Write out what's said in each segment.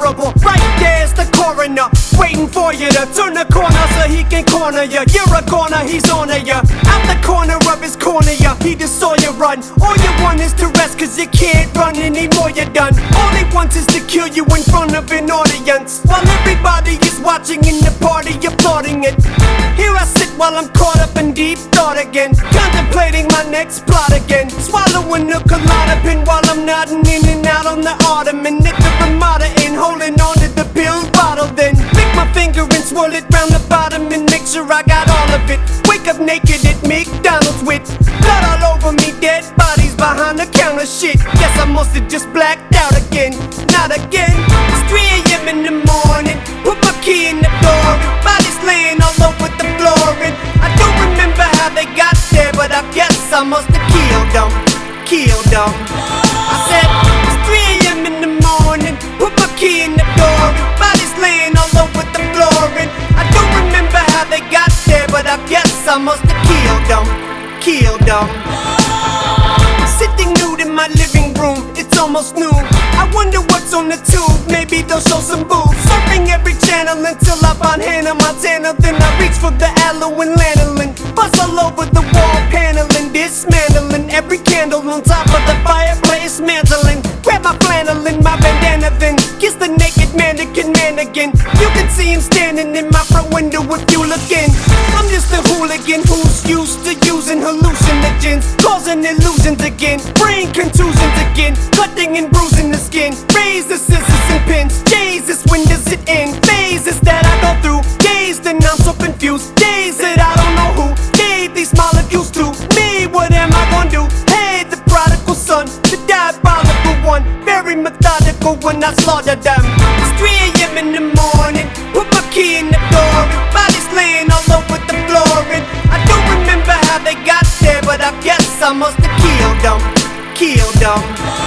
horrible. Right there's the coroner, waiting for you to turn the corner so he can corner you. You're a goner, he's on to you. Out the corner of his corner, he just saw you run. All you want is to rest, cause you can't run anymore, you're done. All he wants is to kill you in front of an audience, while everybody is watching in the party applauding it. Here I sit while I'm caught up in deep thought again, contemplating my next plot again. Swallowing a Klonopin while I'm nodding in and out on the ottoman at the Ramada Inn, holding on to the pill bottle. Then lick my finger and swirl it round the bottom and make sure I got all of it. Wake up naked at McDonald's with blood all over me, dead bodies behind the counter. Shit, guess I must have just blacked out again. Not again. It's 3 a.m. in the morning. Put my key in the door and bodies laying all over the floor. And I don't remember how they got there, but I guess I must have killed them. Killed them. I said it's 3 a.m. in the morning. Put my key in the door and bodies laying all over the floor. And I don't remember how they got there, but I guess I must have killed them. Killed them. Sitting nude in my living room, it's almost noon. I wonder what's on the tube, maybe they'll show some boobs. Surfing every channel until I find Hannah Montana. Then I reach for the aloe and lanolin, buzz all over the wall paneling, dismantling every candle on top of the fireplace, mantling. Grab my flannel and my bandana, then kiss the naked mannequin man again. You can see him standing in my front window if you look in. I'm just a hooligan who's used to using hallucinogens, causing illusions again, brain contusions again, cutting and bruising the skin. Razor, scissors and pins, Jesus, when does it end? Phases that I go through, dazed and I'm so confused. Days that I don't know who gave these molecules to me. What am I gonna do? Hey, the prodigal son, the diabolical one, very methodical when I slaughter them. It's 3 a.m. in the morning. Put my key in the door and bodies laying all over the floor. And I don't remember how they got there, but I guess I must have killed them. Killed them.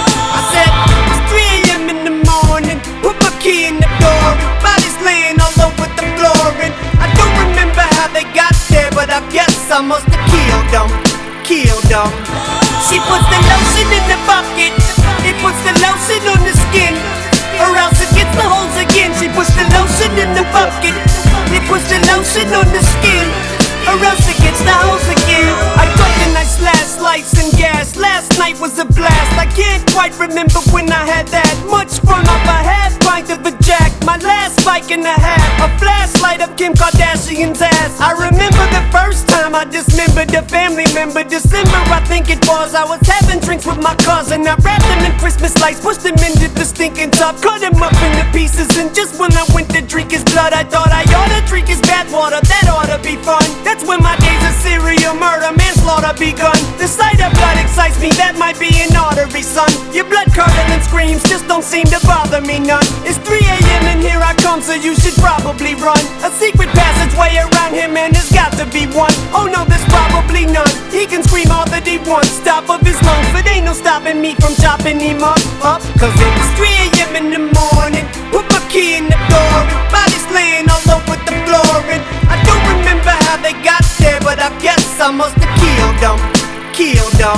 I said it's 3 a.m. in the morning. Put my key in the door and bodies laying all over the floor. And I don't remember how they got there, but I guess I must have killed them. Killed them. She puts the lotion in the bucket, it puts the lotion on the skin, or else it gets the holes again. She puts the lotion in the bucket, it puts the lotion on the skin, or else it gets the holes again. I cut and I slice and gas. Last night was a blast. I can't quite remember when I had that much fun off a half pint of a jack. My last bike and a half, a flashlight of Kim Kardashian's ass. I remember the first time I dismembered a family member. December, I think it was. I was having drinks with my cousin. I wrapped them in Christmas lights, pushed them into the stinking tub, cut him up into pieces. And just when I went to drink his blood, I thought I ought to drink his bathwater. That ought to be fun. That's when my days of serial murder, manslaughter begun. The sight of blood excites me, that might be an artery, son. Your blood curdling screams just don't seem to bother me none. It's 3 a.m. and here I come, so you should probably run. A secret passageway around here, man, there's got to be one. Oh no, there's probably none. He can scream all that he wants, top of his lungs, but ain't no stopping me from chopping him up. Cause it's 3 a.m. in the morning. Put my key in the door and bodies laying all over the floor. And I don't remember how they got there, but I guess I must have killed them. Killed them.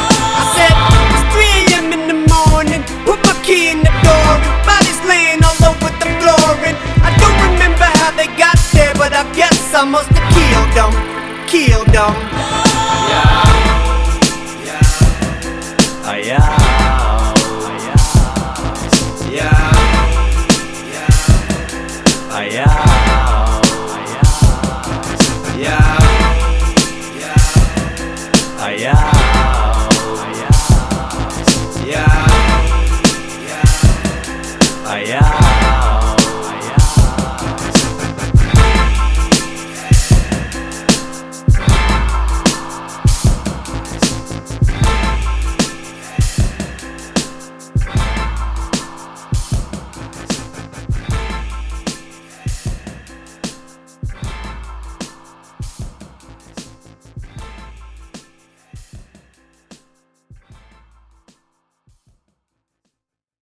I said it's 3 a.m. in the morning. Put my key in the door and bodies laying all over the floor. And I don't remember how they got there, but I guess I must have killed them. Killed them. Yeah. Yeah. Yeah.